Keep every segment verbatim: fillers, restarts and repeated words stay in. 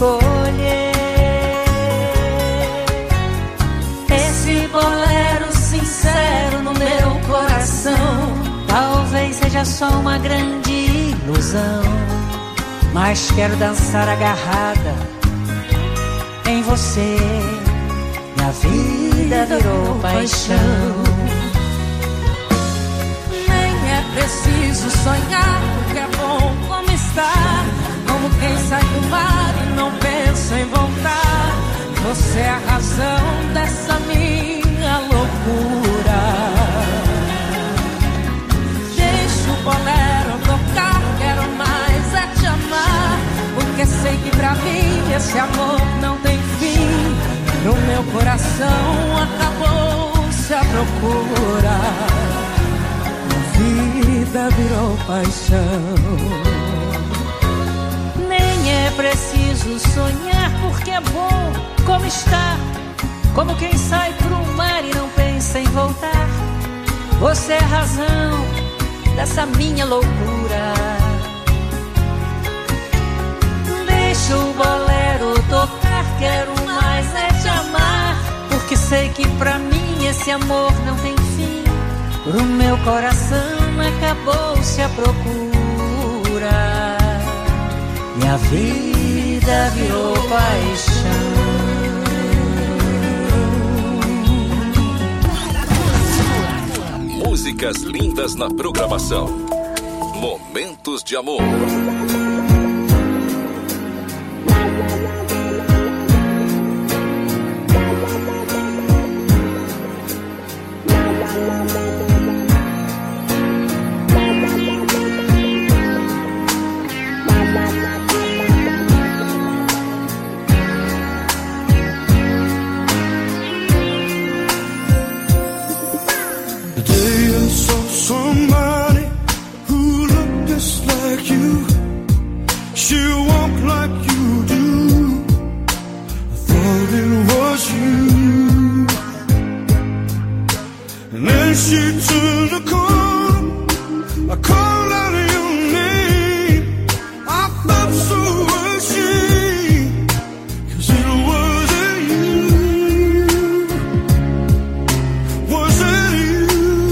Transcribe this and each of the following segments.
escolher. Esse bolero sincero no meu coração talvez seja só uma grande ilusão, mas quero dançar agarrada em você. Minha vida virou paixão. Nem é preciso sonhar, porque é bom como está, como quem sai do mar e não pensa em voltar. Você é a razão dessa minha loucura. Deixa o bolero tocar, quero mais é te amar, porque sei que pra mim esse amor não tem fim. No meu coração acabou-se a procura, a vida virou paixão. Nem é preciso sonhar, porque é bom como está, como quem sai pro mar e não pensa em voltar. Você é a razão dessa minha loucura. Deixa o bolero tocar, quero mais é te amar, porque sei que pra mim esse amor não tem fim. Pro meu coração acabou-se a procura, e a vida virou paixão. Músicas lindas na programação. Momentos de amor. Somebody who looked just like you, she walked like you do. I thought it was you, and then she turned the corner. I called out your name. I felt so ashamed, 'cause it wasn't you. Was it you?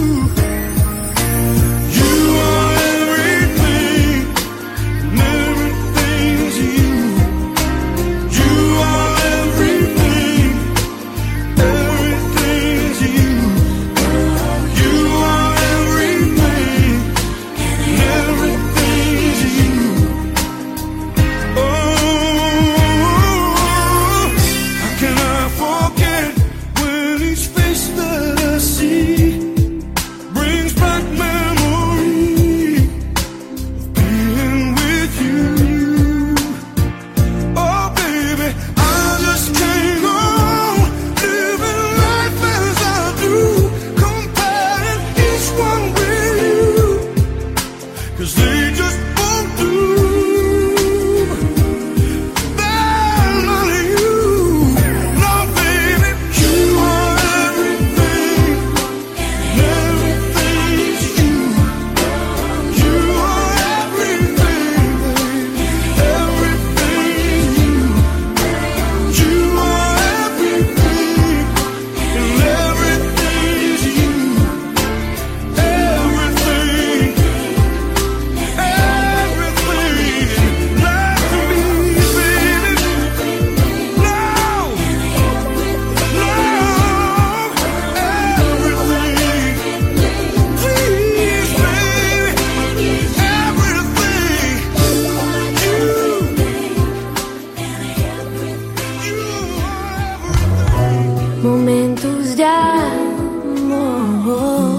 Momentos de amor.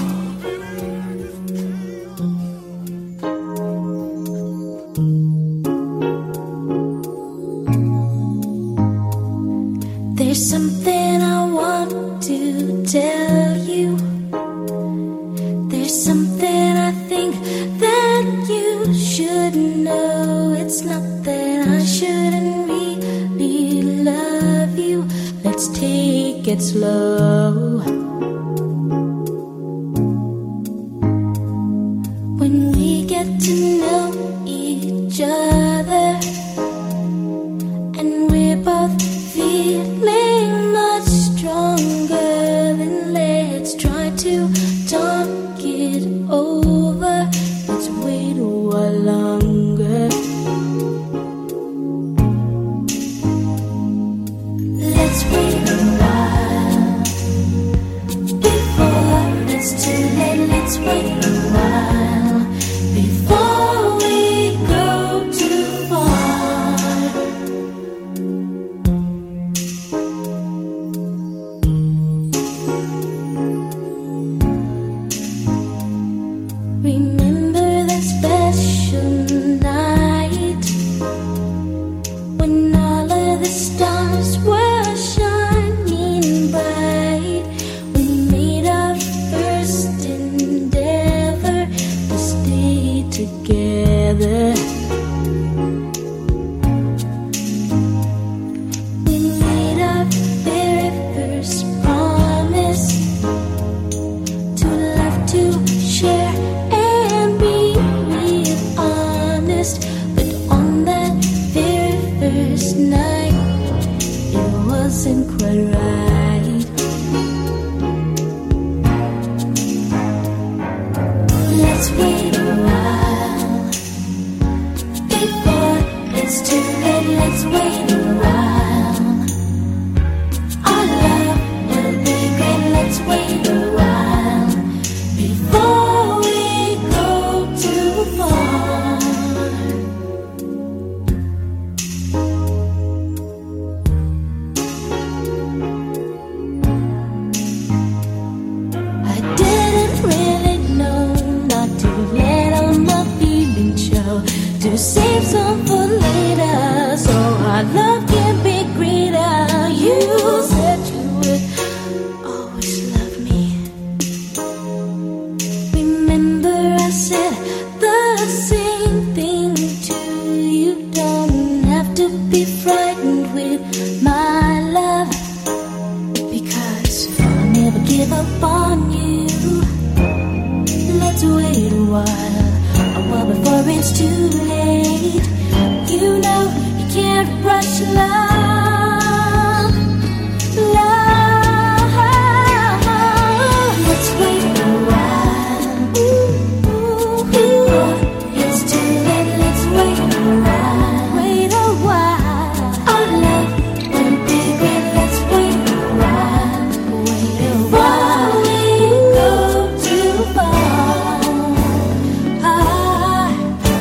There's something I want to tell you. There's something I think that you should know. It's not that I shouldn't really love you. Let's take it slow. When we get to know each other, wasn't quite right. Let's wait a while before it's too late. Let's wait a while. Our love will be great. Let's wait a while before we go too far. I didn't really know not to let all my feelings show, to save some for later, so our love can be greater. You said you would always love me. Remember I said the same thing to you. Don't have to be frightened with my love, because I'll never give up on you. Let's wait a while, a while before it's too late. You know you can't rush love, love. Let's wait a while, before it's too late. Let's wait a while, wait a while. Our love will be great. Let's wait a while, wait a while. We go too far. Ah,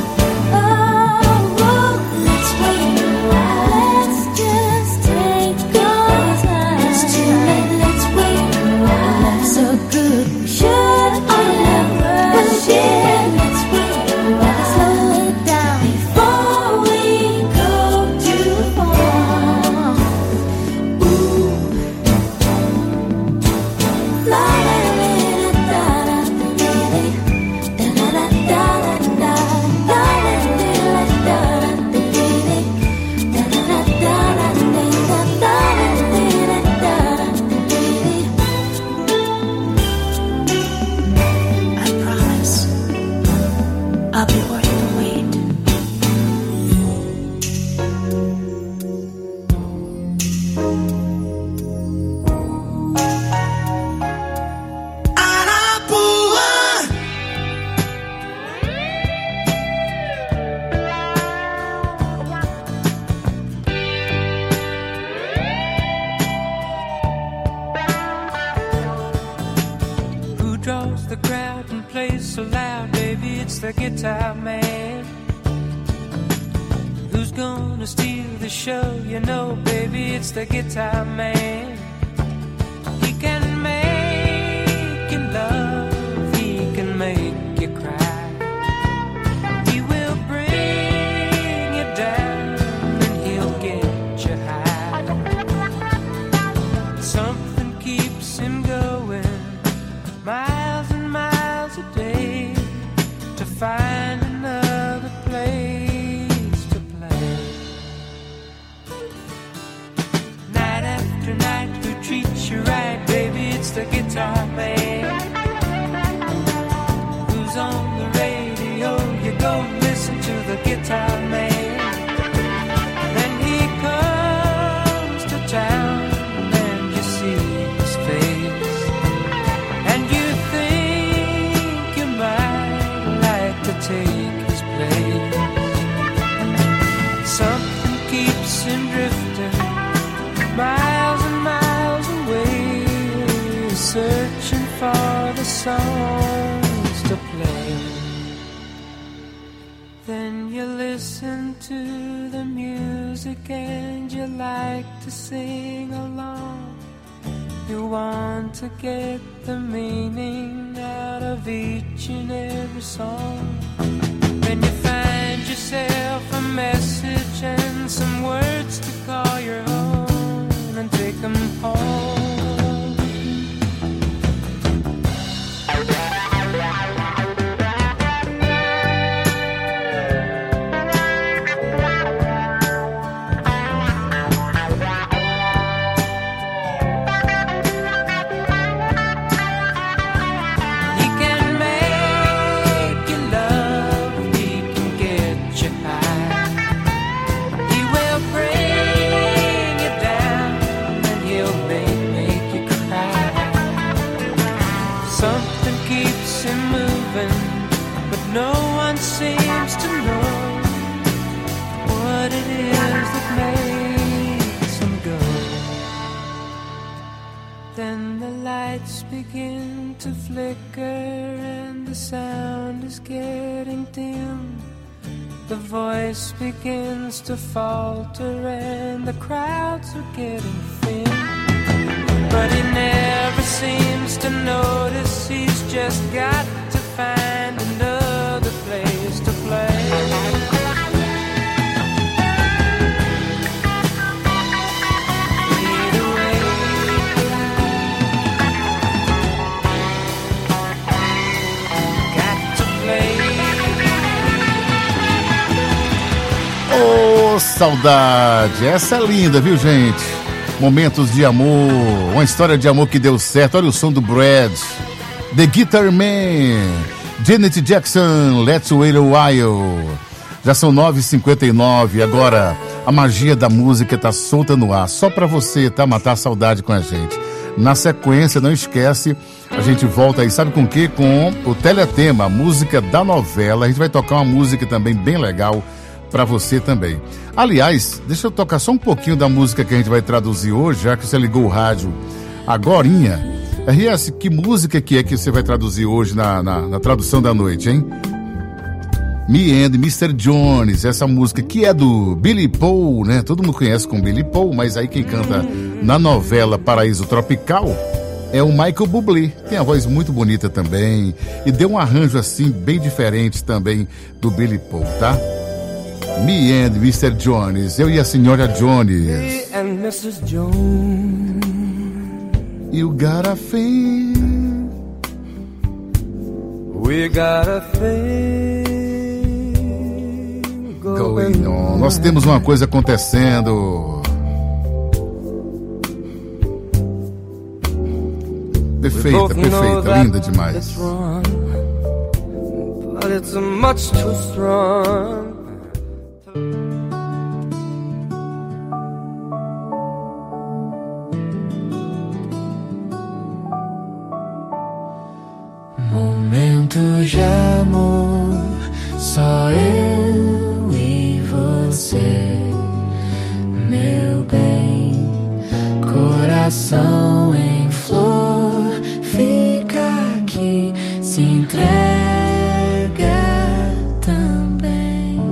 oh, oh, let's wait a while. Let's just take our time. It's too late. Let's wait a while. Love's so good, we should never rush it. Let's wait a while. Slow it down before we go too far. Ooh. La la la da da da da da da da la la la da da da da I promise I'll be worth the wait. Who draws the crowd and plays so loud, baby? It's the guitar man. Who's gonna steal the show? You know, baby, it's the guitar man. He can make you love, he can make you cry. He will bring you down and he'll get you high. Something keeps him going miles and miles a day to find another place to play. Night after night, who treats you right, baby? It's the guitar man. Who's on the radio? You go listen to the guitar man. Then he comes to town and you see his face, and you think you might like to take his place. Something keeps him drifting miles and miles away, searching for the songs to play. Then you listen to the music and you like to sing along. You want to get the meaning out of each and every song. Then you find yourself a message and some words to call your own and take them home. He can make you love, he can get you high. He will bring lights begin to flicker and the sound is getting dim. The voice begins to falter and the crowds are getting thin. But he never seems to notice, he's just got to find another place to play. Ô, oh, saudade, essa é linda, viu, gente? Momentos de amor, uma história de amor que deu certo. Olha o som do Brad, The Guitar Man, Janet Jackson, Let's Wait a While. Já são nove e cinquenta e nove, agora a magia da música tá solta no ar, só pra você, tá? Matar a saudade com a gente. Na sequência, não esquece, a gente volta aí, sabe com o quê? Com o Teletema, a música da novela. A gente vai tocar uma música também bem legal pra você também. Aliás, deixa eu tocar só um pouquinho da música que a gente vai traduzir hoje, já que você ligou o rádio agorinha. R S, que música que é que você vai traduzir hoje na, na, na tradução da noite, hein? Me and mister Jones, essa música que é do Billy Paul, né? Todo mundo conhece com Billy Paul, mas aí quem canta na novela Paraíso Tropical é o Michael Bublé. Tem a voz muito bonita também e deu um arranjo assim bem diferente também do Billy Paul, tá? Me and mister Jones, eu e a senhora Jones. Me and missus Jones. You got a thing. We got a thing going on. Nós temos uma coisa acontecendo. Perfeita, perfeita, linda demais. It's wrong, but it's much too strong. Momentos de amor, só eu e você, meu bem, coração em flor, fica aqui, se entrega também.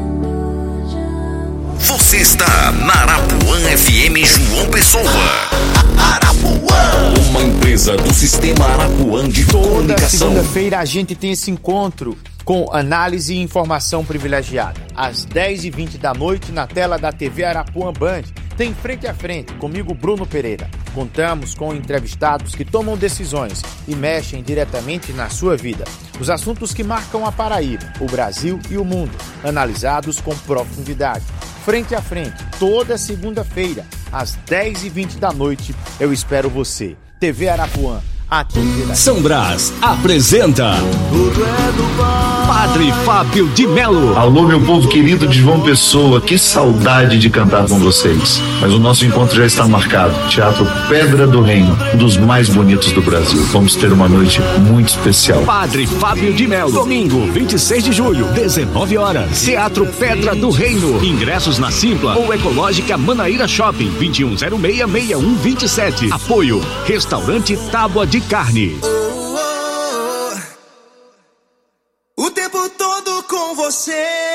Você está na Arapuã F M João Pessoa. Arapuã, uma empresa do Sistema Arapuã de Toda Comunicação. segunda-feira a gente tem esse encontro com análise e informação privilegiada. Às dez e vinte da noite, na tela da T V Arapuã Band, tem Frente a Frente, comigo Bruno Pereira. Contamos com entrevistados que tomam decisões e mexem diretamente na sua vida. Os assuntos que marcam a Paraíba, o Brasil e o mundo, analisados com profundidade. Frente a Frente, toda segunda-feira, às dez e vinte da noite. Eu espero você. T V Arapuã, aqui de São Brás apresenta Padre Fábio de Melo. Alô, meu povo querido de João Pessoa, que saudade de cantar com vocês. Mas o nosso encontro já está marcado. Teatro Pedra do Reino, um dos mais bonitos do Brasil. Vamos ter uma noite muito especial. Padre Fábio de Melo, domingo, vinte e seis de julho, dezenove horas. Teatro Pedra do Reino. Ingressos na Simpla ou Ecológica Manaíra Shopping, vinte e um zero seis, seis um dois sete. Apoio, Restaurante Tábua de Carne. O tempo todo com você,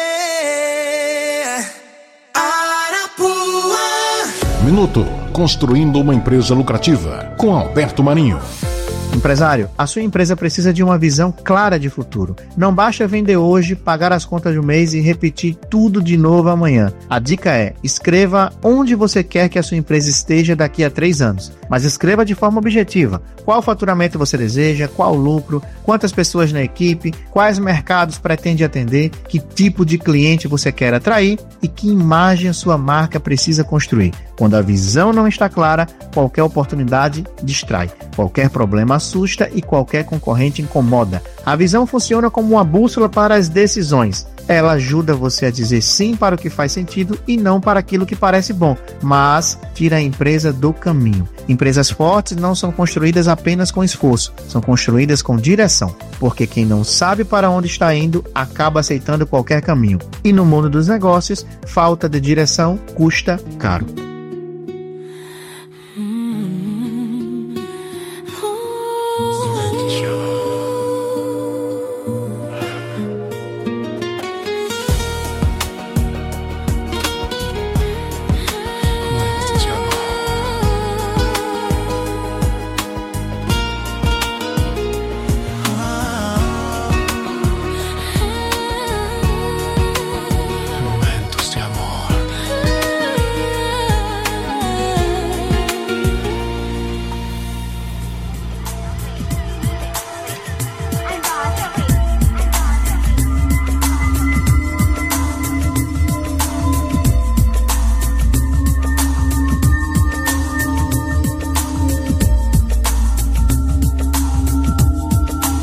Arapuã. Minuto Construindo uma Empresa Lucrativa, com Alberto Marinho. Empresário, a sua empresa precisa de uma visão clara de futuro. Não basta vender hoje, pagar as contas do mês e repetir tudo de novo amanhã. A dica é, escreva onde você quer que a sua empresa esteja daqui a três anos. Mas escreva de forma objetiva. Qual faturamento você deseja, qual lucro, quantas pessoas na equipe, quais mercados pretende atender, que tipo de cliente você quer atrair e que imagem a sua marca precisa construir. Quando a visão não está clara, qualquer oportunidade distrai, qualquer problema assusta e qualquer concorrente incomoda. A visão funciona como uma bússola para as decisões. Ela ajuda você a dizer sim para o que faz sentido e não para aquilo que parece bom, mas tira a empresa do caminho. Empresas fortes não são construídas apenas com esforço, são construídas com direção, porque quem não sabe para onde está indo acaba aceitando qualquer caminho. E no mundo dos negócios, falta de direção custa caro. Mm-hmm. Oh.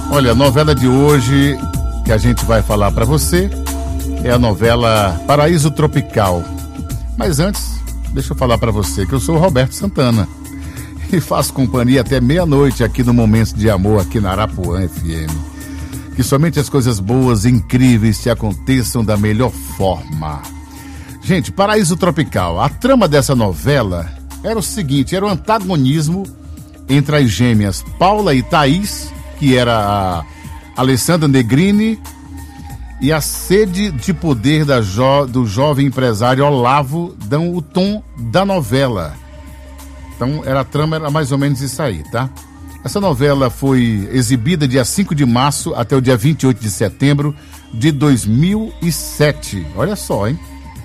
Olha, a novela de hoje que a gente vai falar para você é a novela Paraíso Tropical. Mas antes, deixa eu falar para você que eu sou o Roberto Santana e faço companhia até meia-noite aqui no Momentos de Amor, aqui na Arapuã F M. Que somente as coisas boas e incríveis te aconteçam da melhor forma. Gente, Paraíso Tropical, a trama dessa novela era o seguinte, era o antagonismo entre as gêmeas Paula e Thaís, que era a Alessandra Negrini, e a sede de poder da jo, do jovem empresário Olavo dão o tom da novela. Então, era, a trama era mais ou menos isso aí, tá? Essa novela foi exibida dia cinco de março até o dia vinte e oito de setembro de dois mil e sete. Olha só, hein?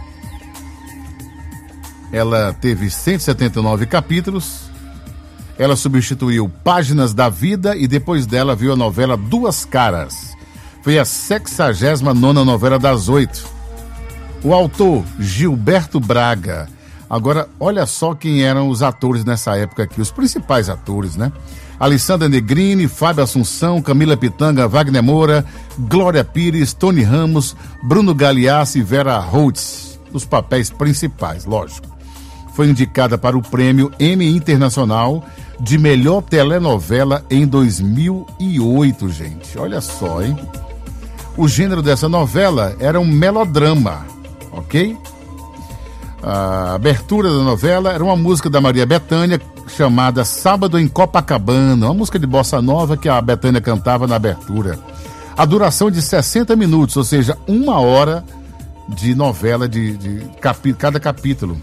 Ela teve cento e setenta e nove capítulos. Ela substituiu Páginas da Vida e depois dela viu a novela Duas Caras. Foi a sexagésima nona novela das oito. O autor, Gilberto Braga. Agora, olha só quem eram os atores nessa época aqui, os principais atores, né? Alessandra Negrini, Fábio Assunção, Camila Pitanga, Wagner Moura, Glória Pires, Tony Ramos, Bruno Galeassi e Vera Holtz. Os papéis principais, lógico. Foi indicada para o prêmio Emmy Internacional de melhor telenovela em dois mil e oito, gente. Olha só, hein? O gênero dessa novela era um melodrama, ok? A abertura da novela era uma música da Maria Bethânia chamada Sábado em Copacabana, uma música de bossa nova que a Bethânia cantava na abertura. A duração de sessenta minutos, ou seja, uma hora de novela de, de capi, cada capítulo.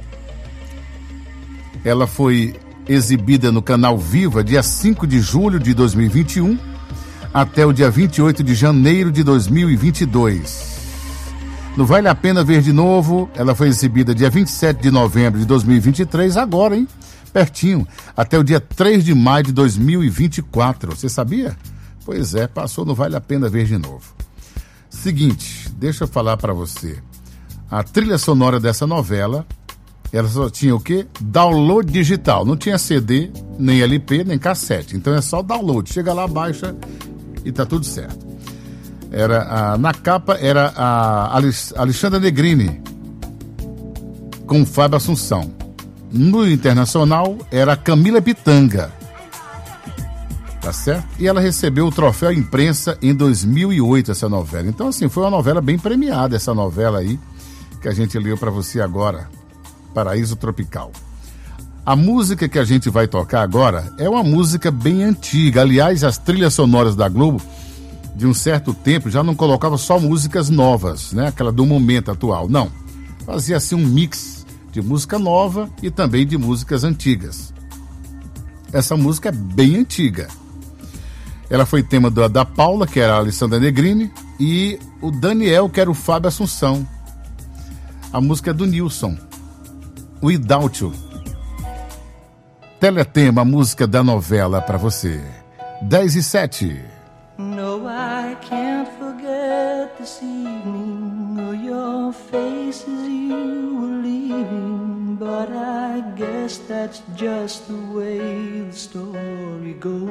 Ela foi exibida no canal Viva dia cinco de julho de dois mil e vinte e um até o dia vinte e oito de janeiro de dois mil e vinte e dois. No Vale a Pena Ver de Novo, ela foi exibida dia vinte e sete de novembro de dois mil e vinte e três, agora, hein? Pertinho, até o dia três de maio de dois mil e vinte e quatro. Você sabia? Pois é, passou no Vale a Pena Ver de Novo. Seguinte, deixa eu falar para você. A trilha sonora dessa novela, ela só tinha o quê? Download digital. Não tinha C D, nem L P, nem cassete. Então é só download. Chega lá, baixa e tá tudo certo. Era a, na capa era a Alessandra Negrini com o Fábio Assunção. No internacional era a Camila Pitanga. Tá certo? E ela recebeu o troféu imprensa em dois mil e oito, essa novela. Então, assim, foi uma novela bem premiada, essa novela aí que a gente leu para você agora. Paraíso Tropical. A música que a gente vai tocar agora é uma música bem antiga. Aliás, as trilhas sonoras da Globo, de um certo tempo, já não colocava só músicas novas, né? Aquela do momento atual. Não. Fazia assim um mix de música nova e também de músicas antigas. Essa música é bem antiga. Ela foi tema da, da Paula, que era a Alessandra Negrini, e o Daniel, que era o Fábio Assunção. A música é do Nilson. Without You. Teletema, a música da novela para você. dez e sete. No, I can't forget this evening or your face as you were leaving, but I guess that's just the way the story goes.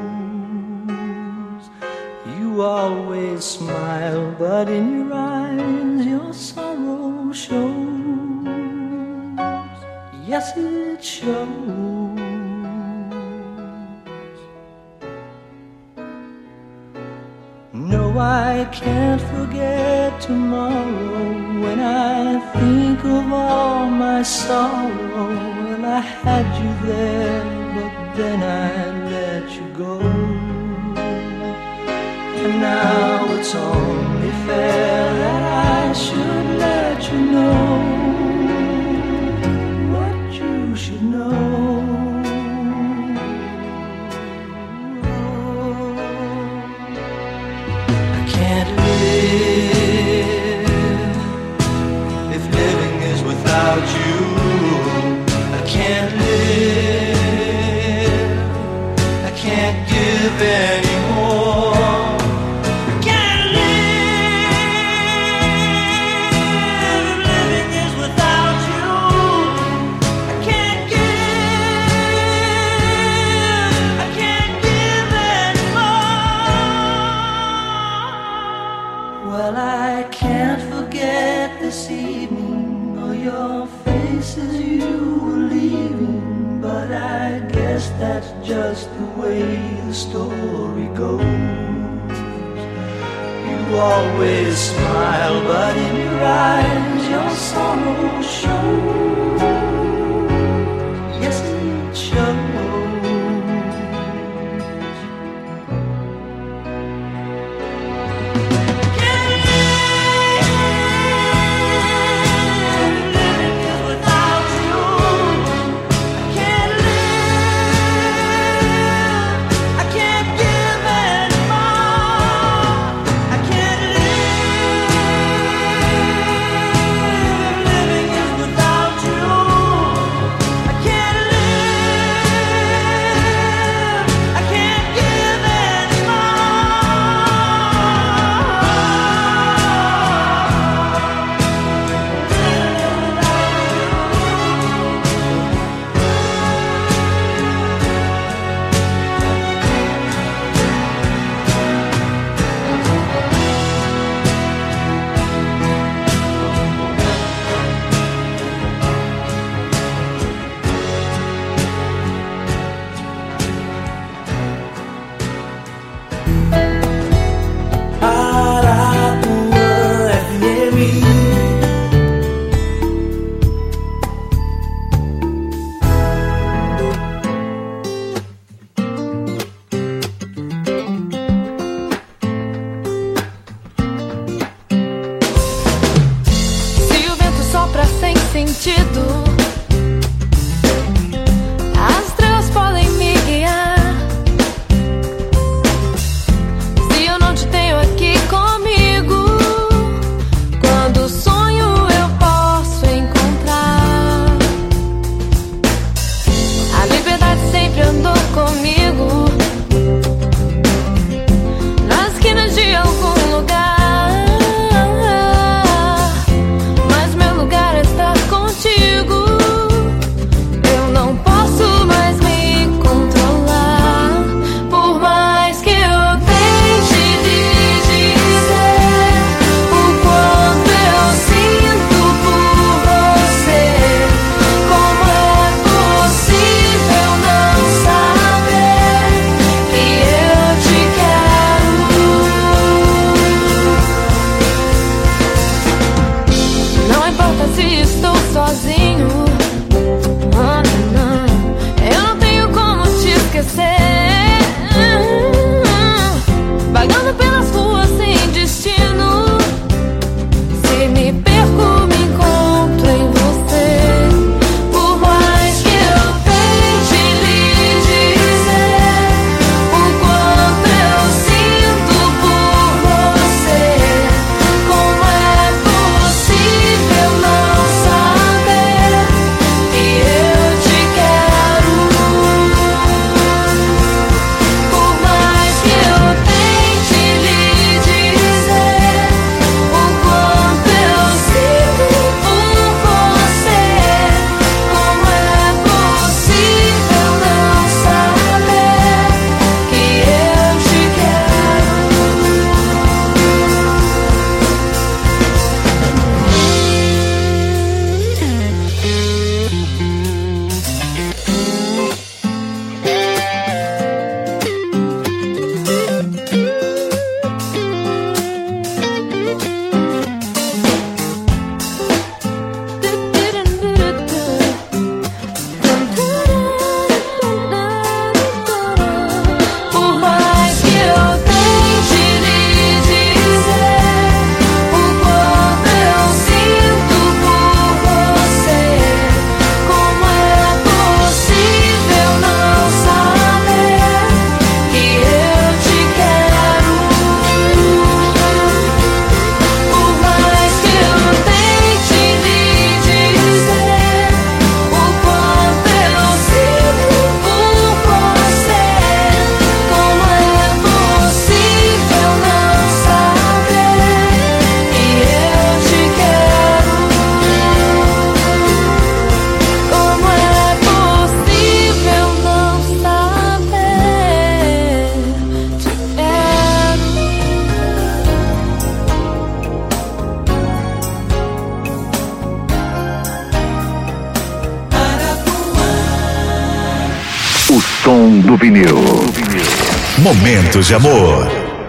You always smile, but in your eyes your sorrow shows. Yes, it shows. No, I can't forget tomorrow when I think of all my sorrow. Well, I had you there, but then I let you go. And now it's only fair that I should let you know you should know. I can't live if living is without you. I can't live, I can't give anymore. I can't live if living is you were leaving, but I guess that's just the way the story goes. You always smile, but in your eyes your sorrow shows. Yes, it shows. Without you som do vinil. Momentos de amor.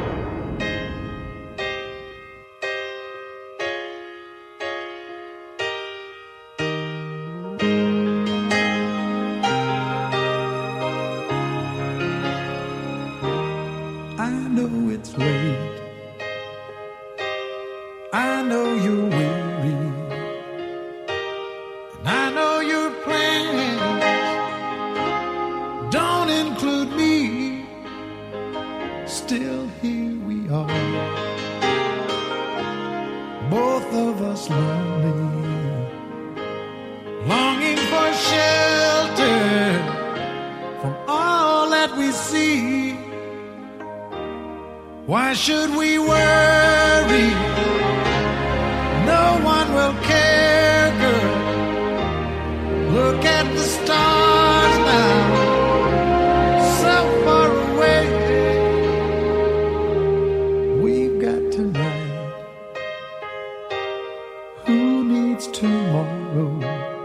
I know it's late. I know you're weary. And I know your plans don't include me. Still here we are, both of us lonely, longing for shelter from all that we see. Why should we worry? No one will care, girl. Look at the stars now, so far away. We've got tonight. Who needs tomorrow?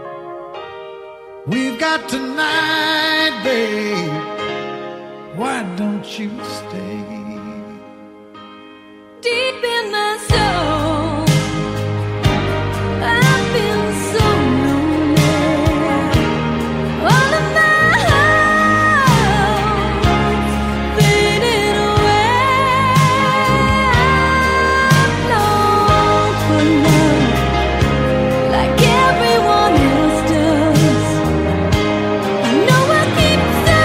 We've got tonight, babe. Why don't you stay? Deep in my soul, I feel so lonely. All of my hopes fading away. I long for love like everyone else does. I know I keep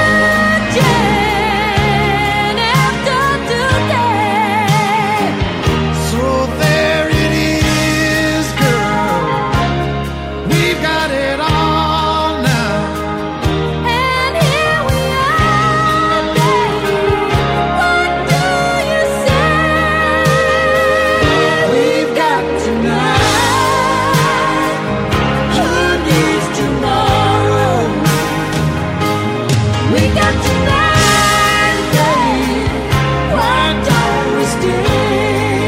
searching after today. So there it is, girl. We've got it all now. And here we are, baby. What do you say? We've got tonight. Who needs tomorrow? We got tonight, baby. Why don't we stay?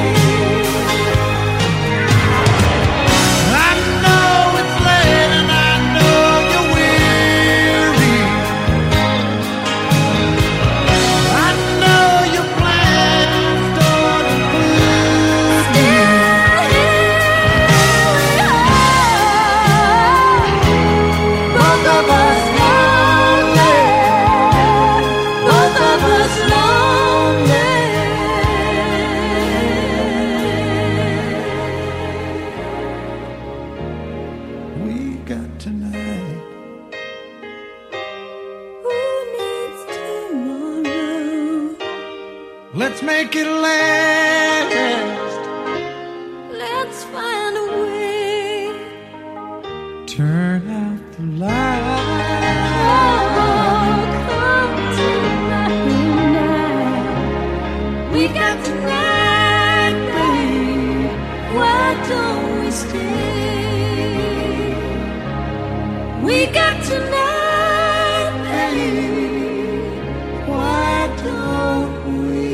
I know it's late and I know you're weary. I know your plans don't include me. Both of us lonely. Both of us lonely. We got tonight. Who needs tomorrow? Let's make it last. Let's find a way. Turn out the light. Oh, come tonight. We got tonight, babe. Why don't we stay? We got tonight, babe. Why don't we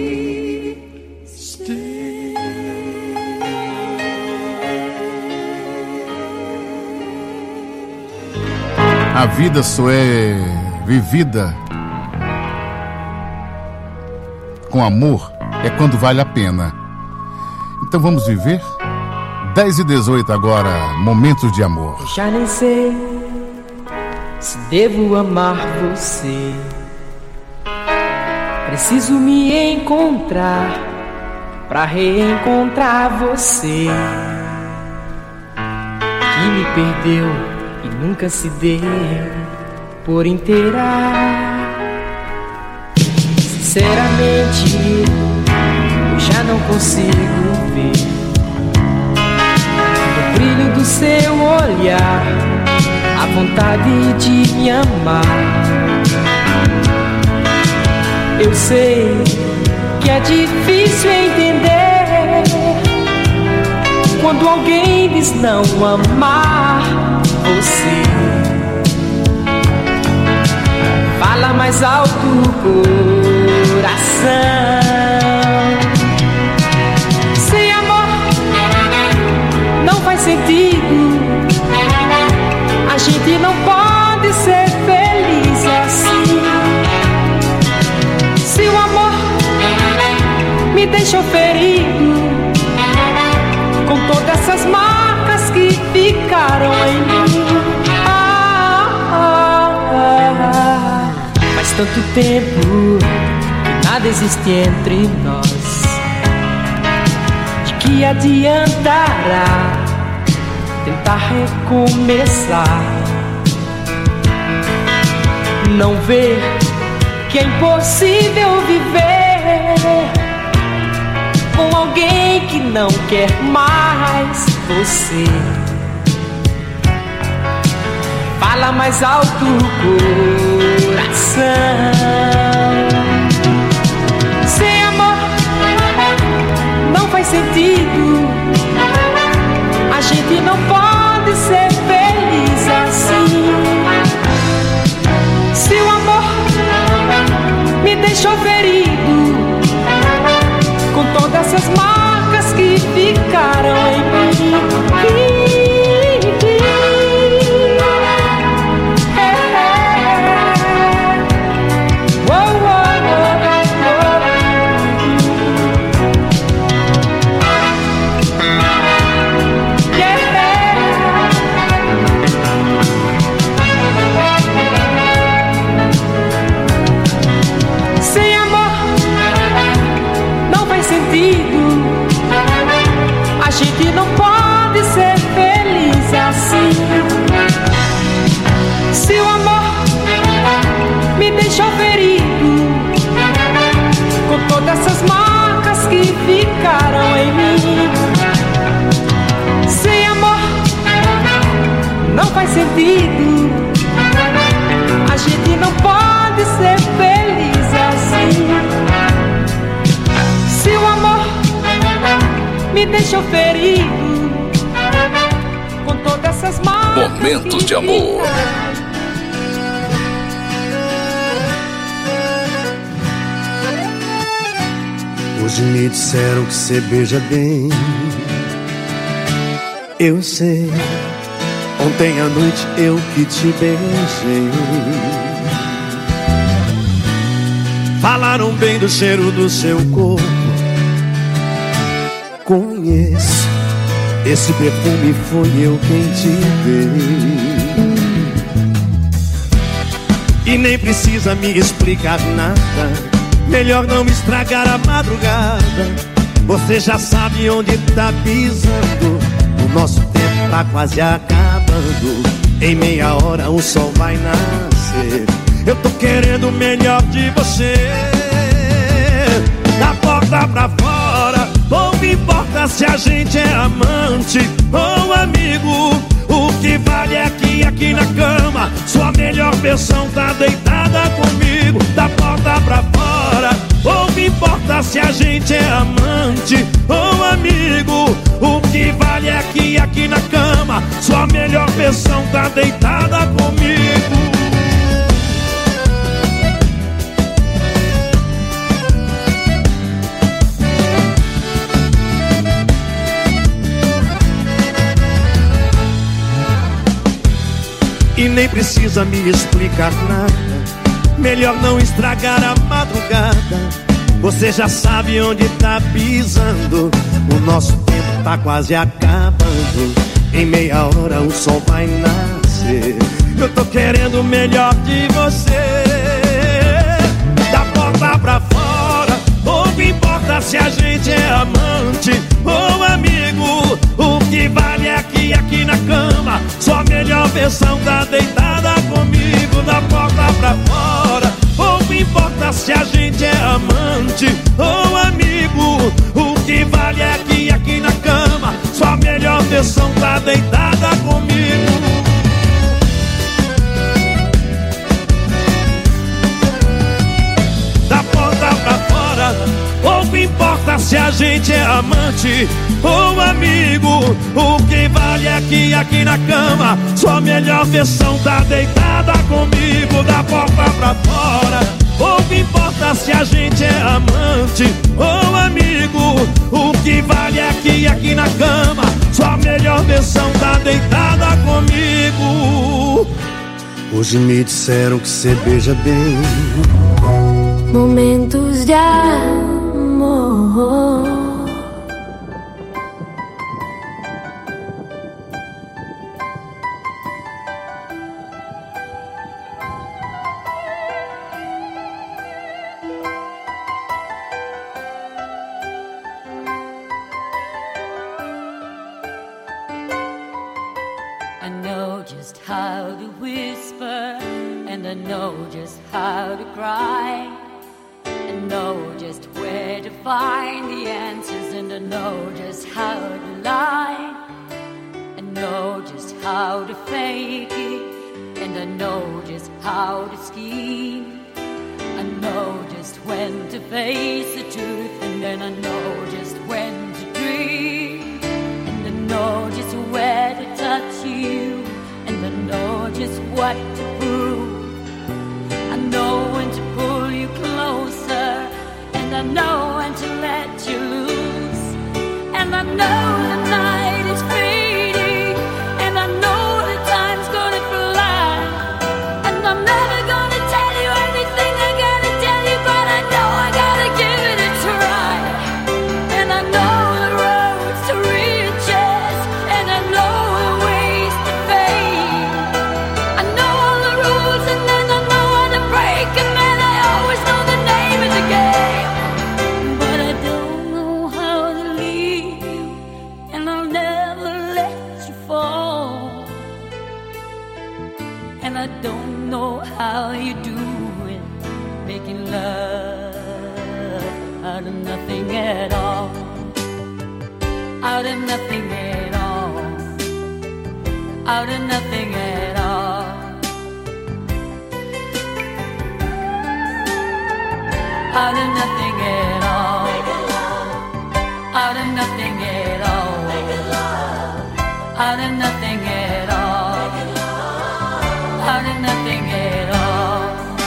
stay? A vida só é vivida com amor é quando vale a pena. Então vamos viver? dez e dezoito agora, momentos de amor. Eu já nem sei se devo amar você. Preciso me encontrar pra reencontrar você, que me perdeu e nunca se deu por inteira. Sinceramente, eu já não consigo ver no brilho do seu olhar a vontade de me amar. Eu sei que é difícil entender quando alguém diz não amar você. Fala mais alto, coração. Sem amor não faz sentido. A gente não pode ser feliz assim. me deixou ferido com todas essas marcas que ficaram em mim. Ah, ah, ah, ah. Faz tanto tempo que nada existe entre nós. De que adiantará tentar recomeçar? Não ver que é impossível viver com alguém que não quer mais você. Fala mais alto, coração. Sem amor não faz sentido. A gente não pode ser feliz assim. Se o amor me deixou ferido com todas essas marcas que ficaram em mim. A gente não pode ser feliz assim. Se o amor me deixou ferido com todas essas marcas que ficaram em mim. Sem amor não faz sentido. A gente não pode ser feliz assim. Se o amor me deixou ferido com todas essas marcas. Momentos de amor. Hoje me disseram que cê beija bem. Eu sei. Ontem à noite eu que te beijei. Falaram bem do cheiro do seu corpo. Conheço, esse perfume foi eu quem te dei. E nem precisa me explicar nada. Melhor não estragar a madrugada. Você já sabe onde tá pisando. O nosso tempo tá quase acabando. Em meia hora o sol vai nascer. Eu tô querendo o melhor de você. Da porta pra fora, pouco importa se a gente é amante ou amigo. O que vale é que aqui na cama sua melhor versão tá deitada comigo. Da porta pra fora, pouco importa se a gente é amante ou amigo. O que vale é que aqui na cama sua melhor versão tá deitada comigo. E nem precisa me explicar nada. Melhor não estragar a madrugada. Você já sabe onde tá pisando. O nosso tempo tá quase acabando. Em meia hora o sol vai nascer. Eu tô querendo o melhor de você. Da porta pra fora, pouco importa se a gente é amante ou amigo. O que vale é que aqui na cama sua melhor versão tá deitada comigo. Da porta pra fora, pouco importa se a gente é amante ou amigo. O que vale é que aqui na cama sua melhor versão tá deitada comigo. Da porta pra fora, pouco importa se a gente é amante ou amigo. O que vale é que aqui na cama sua melhor versão tá deitada comigo. Da porta pra fora, pouco importa se a gente é amante ou amigo. O que vale é que aqui na cama sua melhor versão tá deitada comigo. Hoje me disseram que cê beija bem. Momentos de amor. more. I know just how to whisper, and I know just how to cry. I know just where to find the answers, and I know just how to lie. I know just how to fake it, and I know just how to scheme. I know just when to face the truth, and then I know just when to dream. And I know just where to touch you, and I know just what to prove. I know when to pull you closer, and I know when to let you loose. And I know the night is fading, and I know the time's gonna fly. And I'm never gonna tell you anything I gotta tell you, but I know I gotta give it a try. And I know the roads to riches, and I know the ways to fame. I know all the rules, and then I know how to break them, and I always know the name of the game. But I don't know how to leave you, and I'll never let you fall. And I don't know how you do it, making love out of nothing at all. Out of nothing at all. Out of nothing at all. Out of nothing at all. Out of nothing at all. Out of nothing at all. Out of nothing at all.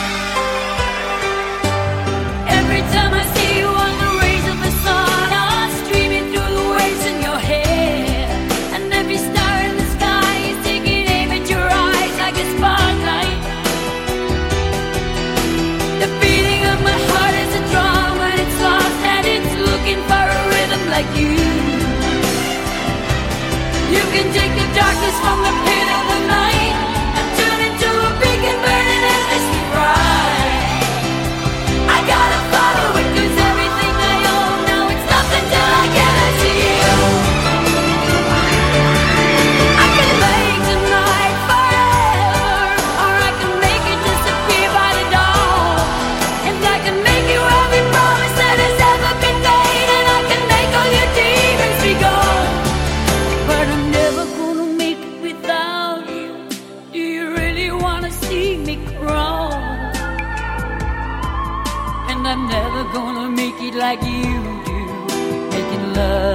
Every time I see you on the rays of the sun, I'm streaming through the waves in your hair. And every star in the sky is taking aim at your eyes like a spotlight. The beating of my heart is a drum when it's lost, and it's looking for a rhythm like you. You can take the darkness from the pit of the night and turn it to a beacon burning endlessly bright. I gotta follow it, 'cause everything I own now it's nothing till I get it to you. I can make tonight forever, or I can make it disappear by the dawn. And I can make you every promise that has ever been made, and I can make all your demons be gone. But I'm never gonna make it without you. Do you really wanna see me crawl? And I'm never gonna make it like you do, making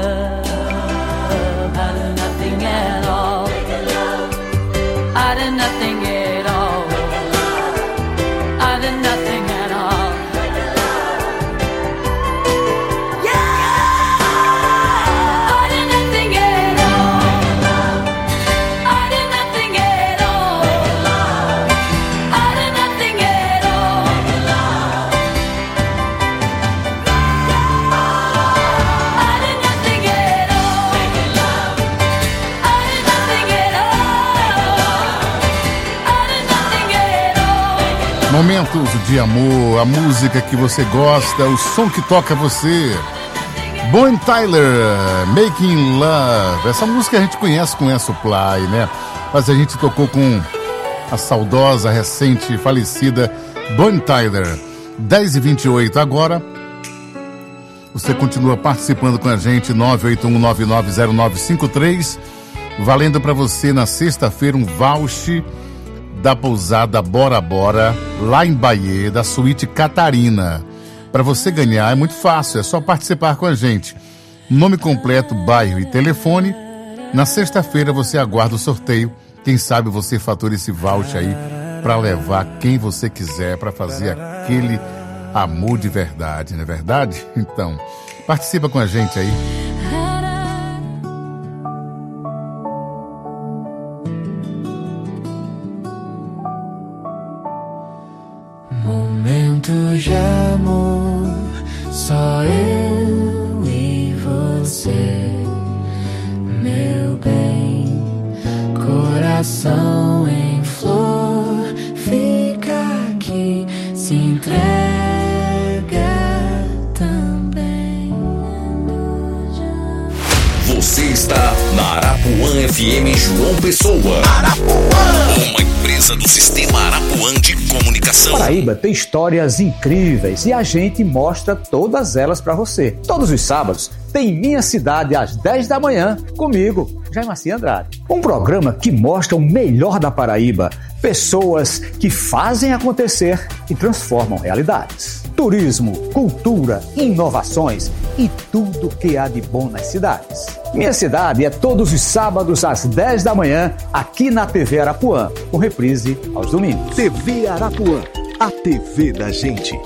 love out of nothing at all. Out of nothing at all. Out of nothing at all. Yeah! Out of nothing at all. Out of nothing at all. Out of nothing at all. Out of nothing at all. Out of nothing at all. Out of nothing at all. Momentos de amor, a música que você gosta, o som que toca você. Bonnie Tyler, Making Love. Essa música a gente conhece com Air Supply, né? Mas a gente tocou com a saudosa, recente, falecida Bonnie Tyler. dez e vinte e oito agora. Você continua participando com a gente, nove oito um nove nove zero nove cinco três. Valendo para você na sexta-feira um voucher da pousada Bora Bora, lá em Bahia, da suíte Catarina. Para você ganhar é muito fácil, é só participar com a gente. Nome completo, bairro e telefone. Na sexta-feira você aguarda o sorteio. Quem sabe você fatura esse voucher aí para levar quem você quiser, para fazer aquele amor de verdade, não é verdade? Então, participa com a gente aí. Momentos de amor, só eu F M João Pessoa. Arapuã. Uma empresa do Sistema Arapuã de Comunicação. Paraíba tem histórias incríveis e a gente mostra todas elas para você. Todos os sábados tem Minha Cidade às dez da manhã, comigo, Jaimaci Andrade. Um programa que mostra o melhor da Paraíba, pessoas que fazem acontecer e transformam realidades. Turismo, cultura, inovações e tudo que há de bom nas cidades. Minha Cidade é todos os sábados às dez da manhã, aqui na T V Arapuã, com reprise aos domingos. T V Arapuã, a T V da gente.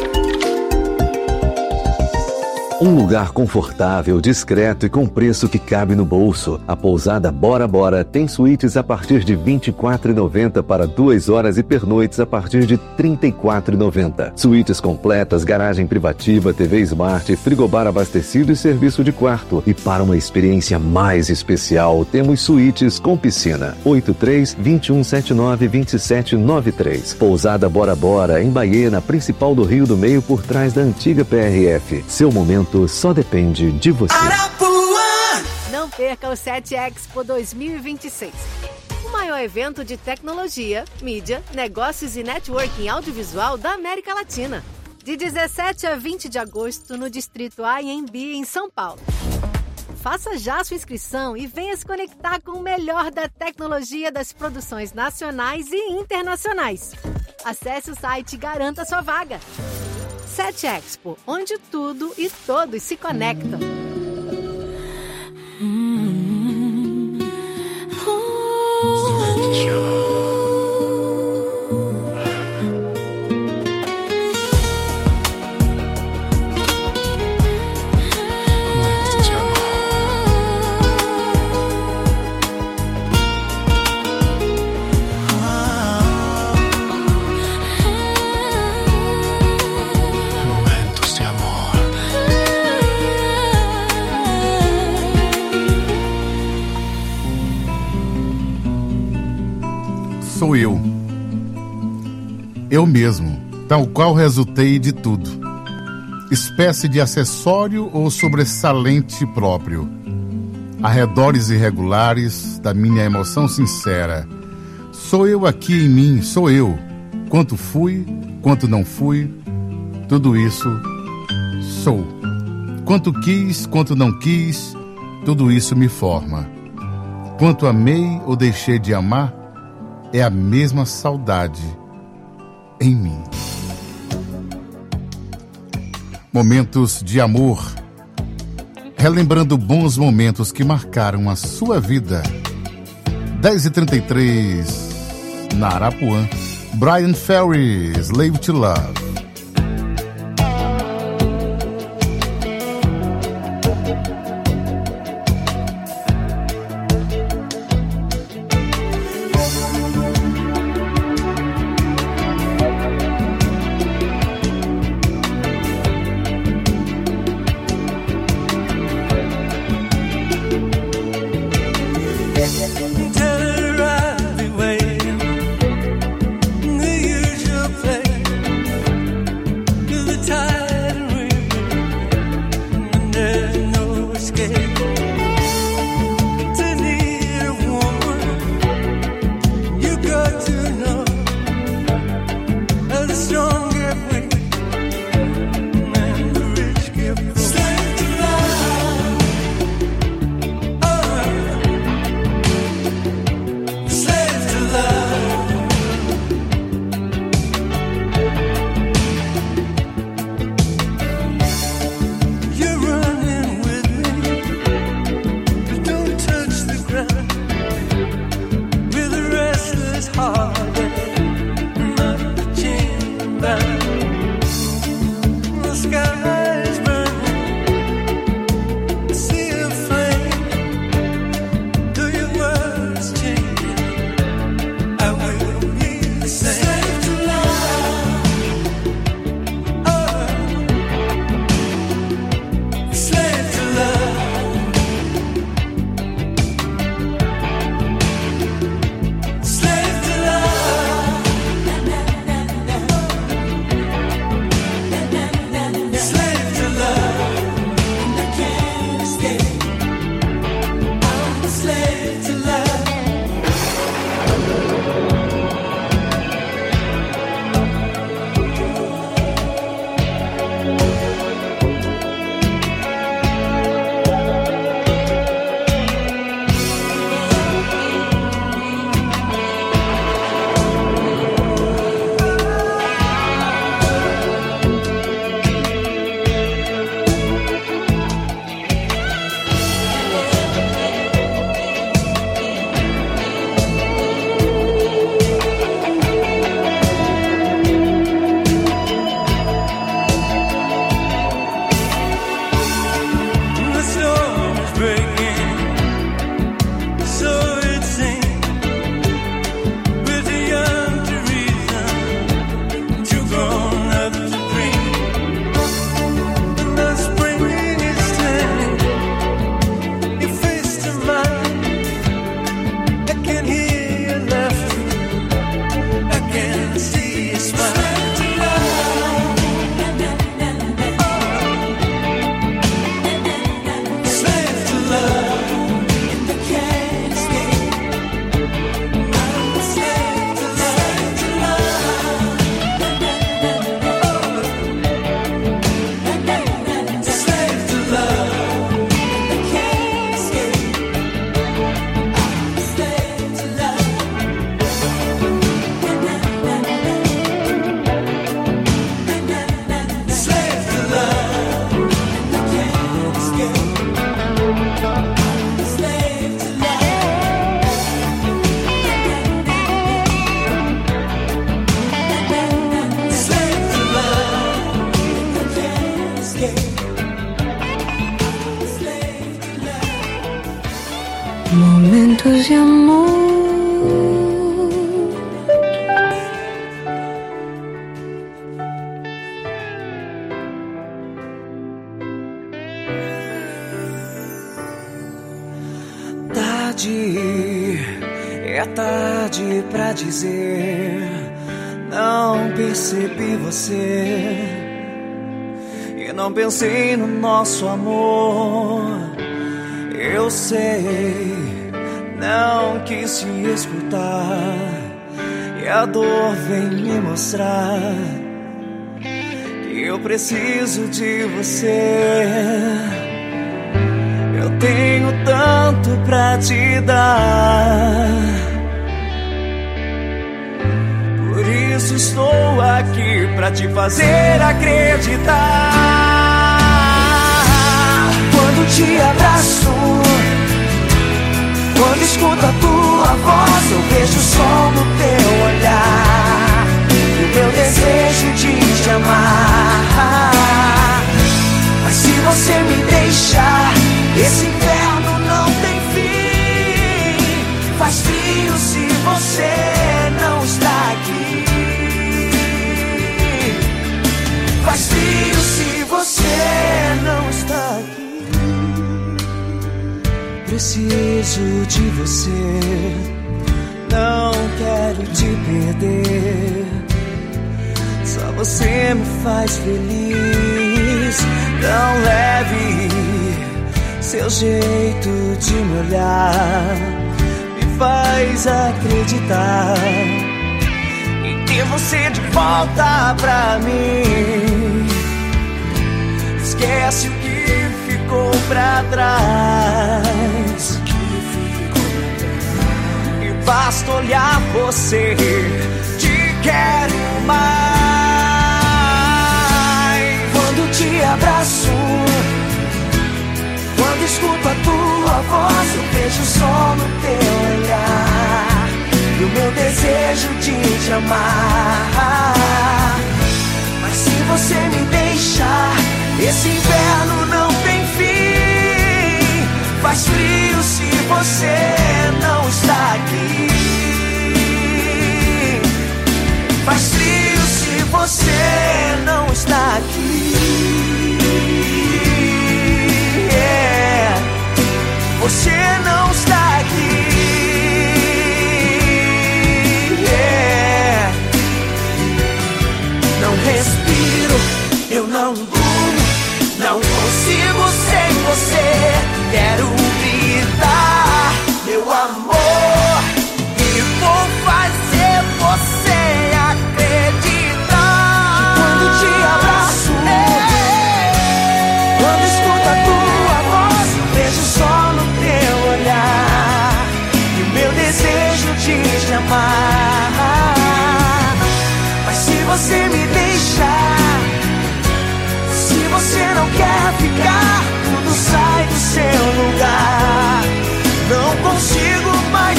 Um lugar confortável, discreto e com preço que cabe no bolso. A pousada Bora Bora tem suítes a partir de vinte e quatro reais e noventa centavos para duas horas e pernoites a partir de trinta e quatro reais e noventa centavos. Suítes completas, garagem privativa, T V Smart, frigobar abastecido e serviço de quarto. E para uma experiência mais especial, temos suítes com piscina. oito três, vinte e um, setenta e nove, vinte e sete, noventa e três. Pousada Bora Bora, em Baiena, principal do Rio do Meio, por trás da antiga P R F. Seu momento só depende de você. Arapuã! Não perca o sete Expo dois mil e vinte e seis. O maior evento de tecnologia, mídia, negócios e networking audiovisual da América Latina. De dezessete a vinte de agosto no Distrito A M B em São Paulo. Faça já sua inscrição e venha se conectar com o melhor da tecnologia das produções nacionais e internacionais. Acesse o site e garanta sua vaga. sete Expo, onde tudo e todos se conectam. Sou eu. Eu mesmo, tal qual resultei de tudo. Espécie de acessório ou sobressalente próprio. Arredores irregulares da minha emoção sincera. Sou eu aqui em mim, sou eu. Quanto fui, quanto não fui, tudo isso sou. Quanto quis, quanto não quis, tudo isso me forma. Quanto amei ou deixei de amar, é a mesma saudade em mim. Momentos de amor, relembrando bons momentos que marcaram a sua vida. dez e trinta e três na Arapuã. Bryan Ferry, Slave to Love. Tell her I'll be waiting, the usual play. Momentos de amor. Tarde, é tarde pra dizer, não percebi você e não pensei no nosso amor. Eu sei, não quis te escutar e a dor vem me mostrar que eu preciso de você. Eu tenho tanto pra te dar, por isso estou aqui pra te fazer acreditar. Quando te abraço, quando escuto a tua voz, eu vejo o sol no teu olhar e o meu desejo de te amar. Mas se você me deixar, esse inverno não tem fim. Faz frio se você não está aqui. Faz frio se você não está aqui. Preciso de você, não quero te perder. Só você me faz feliz, tão leve. Seu jeito de me olhar me faz acreditar em ter você de volta pra mim. Esquece o que ficou pra trás e basta olhar você, te quero mais. Quando te abraço, quando escuto a tua voz, eu vejo o sol no teu olhar e o meu desejo de te amar. Mas se você me deixar, esse inverno não tem fim. Faz frio se você não está aqui. Faz frio se você não está aqui. Você não está aqui. Yeah. Não respiro, eu não durmo, não consigo sem você. Quero gritar meu amor e vou fazer você acreditar. Quando te abraço, quando escuto a tua voz, eu vejo só no teu olhar e o meu desejo de te amar. Mas se você me deixar, se você não quer ficar, tudo sai do seu lugar. Não consigo mais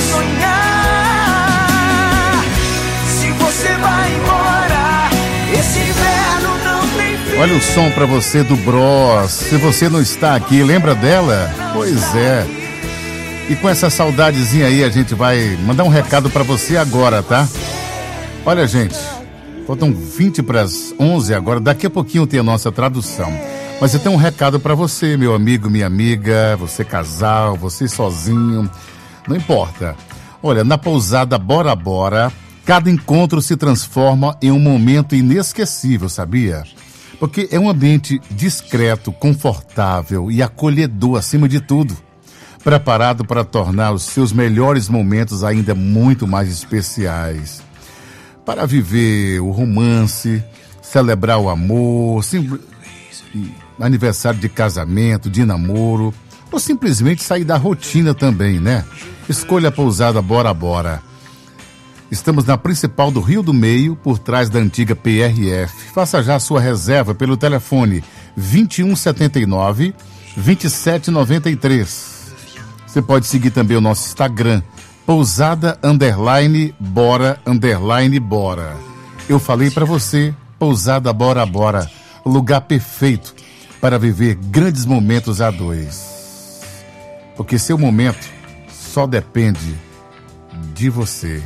sonhar. Se você vai embora, esse inverno não tem fim. Olha o som pra você do Bros. Se você não está aqui, lembra dela? Pois é. E com essa saudadezinha aí, a gente vai mandar um recado pra você agora, tá? Olha, gente, faltam vinte para as onze agora. Daqui a pouquinho tem a nossa tradução. Mas eu tenho um recado pra você, meu amigo, minha amiga, você casal, você sozinho, não importa. Olha, na pousada Bora Bora, Cada encontro se transforma em um momento inesquecível, sabia? Porque é um ambiente discreto, confortável e acolhedor acima de tudo, preparado para tornar os seus melhores momentos ainda muito mais especiais. Para viver o romance, celebrar o amor, sim, aniversário de casamento, de namoro, ou simplesmente sair da rotina também, né? Escolha a pousada Bora Bora. Estamos na principal do Rio do Meio, por trás da antiga P R F. Faça já a sua reserva pelo telefone vinte e um setenta e nove, vinte e sete noventa e três. Você pode seguir também o nosso Instagram, Pousada underline Bora underline Bora. Eu falei para você, Pousada Bora Bora, o lugar perfeito para viver grandes momentos a dois. Porque seu momento só depende de você.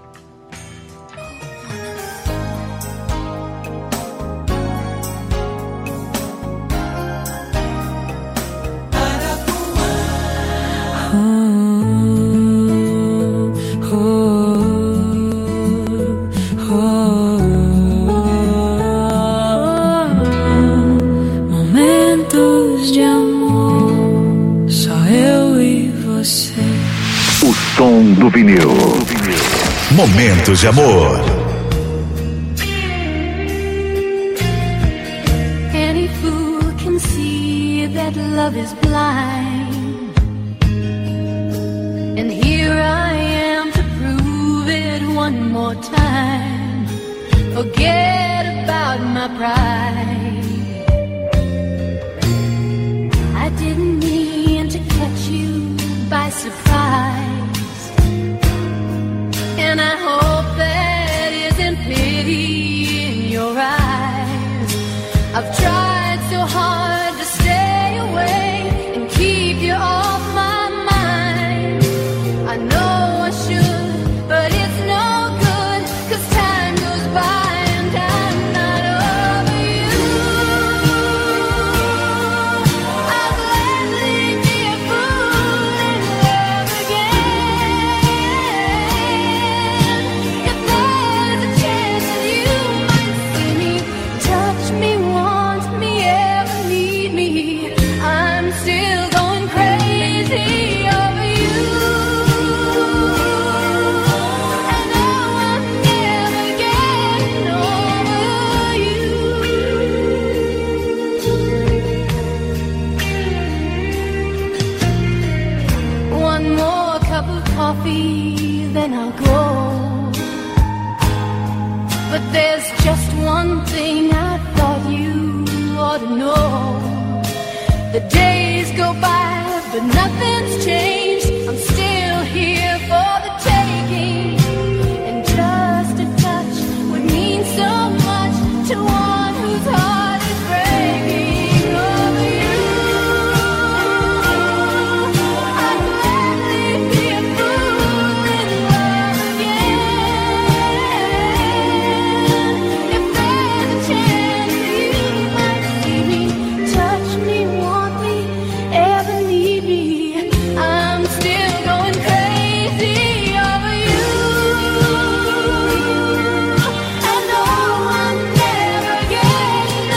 Momentos de amor, só eu e você. O som do vinil. Momentos de amor. Any fool can see that love is blind, and here I am to prove it one more time. Forget about my pride. I didn't mean to catch you by surprise, and I hope that isn't pity in your eyes. I've tried so hard to stay away and keep you off my mind. I know I should, but it's no good, 'cause time goes by and I'm not over you. I'll gladly be a fool in love again. If there's a chance that you might see me, touch me, want me, ever need me, I'm still going crazy over you. I know I'm never getting over you. One more cup of coffee, then I'll go. But there's just one thing I thought you ought to know. The days go by, but nothing's changed. I'm still here for the taking, and just a touch would mean so much to one whose heart is breaking over you. I'd gladly be a fool in love again. If there's a chance that you might see me, touch me, want me, ever need me, I'm still going crazy over you. I know I'm never getting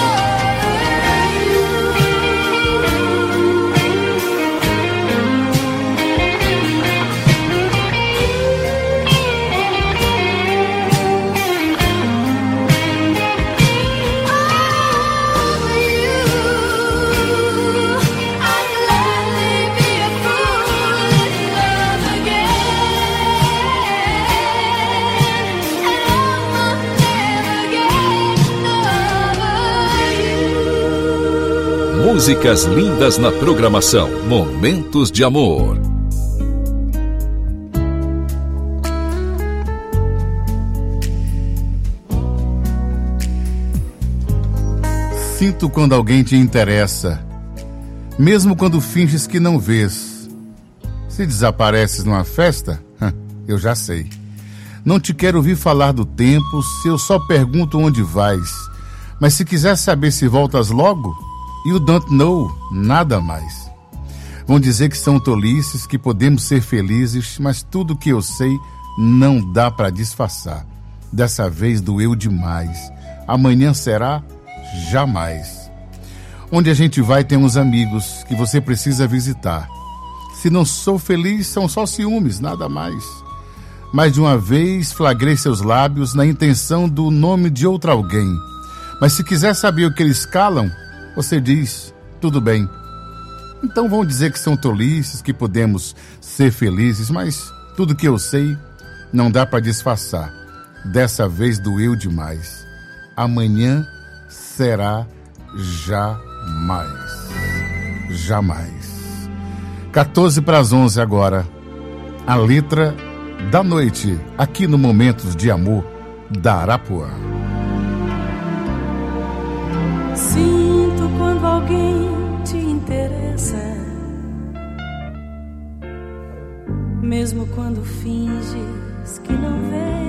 Músicas lindas na programação Momentos de Amor. Sinto quando alguém te interessa, mesmo quando finges que não vês. Se desapareces numa festa, eu já sei. Não te quero ouvir falar do tempo, se eu só pergunto onde vais. Mas se quiser saber se voltas logo, you don't know nada mais. Vão dizer que são tolices, que podemos ser felizes, mas tudo que eu sei não dá para disfarçar. Dessa vez doeu demais. Amanhã será jamais. Onde a gente vai tem uns amigos que você precisa visitar. Se não sou feliz, são só ciúmes, nada mais. Mais de uma vez flagrei seus lábios na intenção do nome de outro alguém. Mas se quiser saber o que eles calam, você diz, tudo bem. Então vão dizer que são tolices, que podemos ser felizes, mas tudo que eu sei não dá para disfarçar. Dessa vez doeu demais. Amanhã será jamais. Jamais. quatorze para as onze agora. A letra da noite, aqui no Momentos de Amor da Arapuã. Sinto quando alguém te interessa, mesmo quando finges que não vê.